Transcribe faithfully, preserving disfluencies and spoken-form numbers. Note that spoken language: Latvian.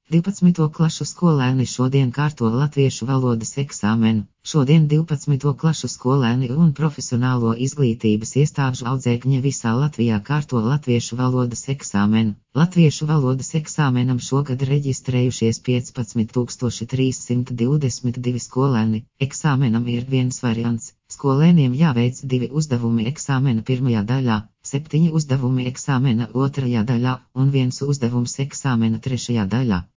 divpadsmito klašu skolēni šodien kārto latviešu valodas eksāmenu. Šodien divpadsmito klašu skolēni un profesionālo izglītības iestāžu audzēkņi visā Latvijā kārto latviešu valodas eksāmenu. Latviešu valodas eksāmenam šogad reģistrējušies piecpadsmit tūkstoši trīs simti divdesmit divi skolēni. Eksāmenam ir viens variants. Skolēniem jāveic divi uzdevumi eksāmena pirmajā daļā, septiņi uzdevumi eksāmena otrajā daļā un viens uzdevums eksāmena trešajā daļā.